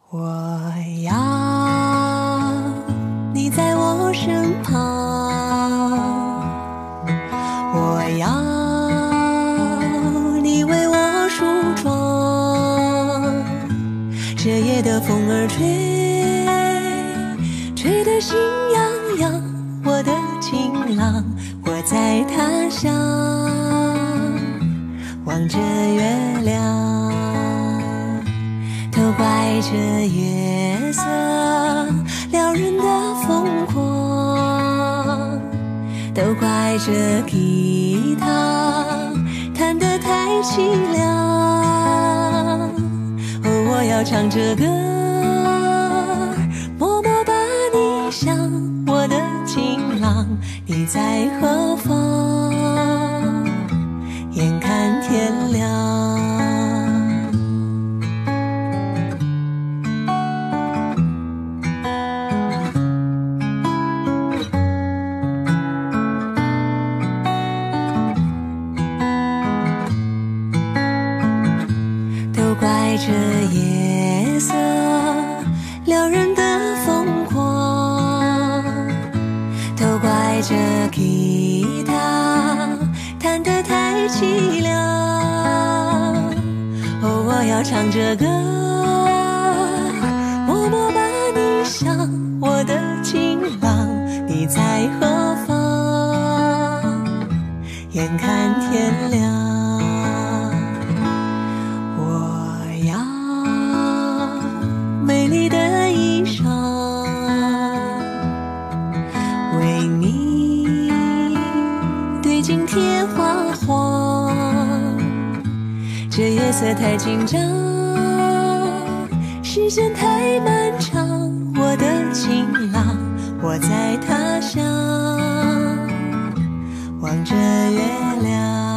我要你在我身旁，我要你为我梳妆，这夜的风儿吹得心痒痒，我的情郎，我在他乡望着月亮，都怪这月色撩人的疯狂，都怪这吉他弹得太凄凉。哦，我要唱着歌，默默把你想，我的情郎，你在何方？眼看天亮。这夜色撩人的疯狂，都怪这吉他弹得太凄凉。哦，我要唱着歌，默默把你想，我的情郎，你在何方？眼看天亮。美丽的衣裳为你对镜贴花黄，这夜色太紧张，时间太漫长，我的情郎，我在他乡望着月亮。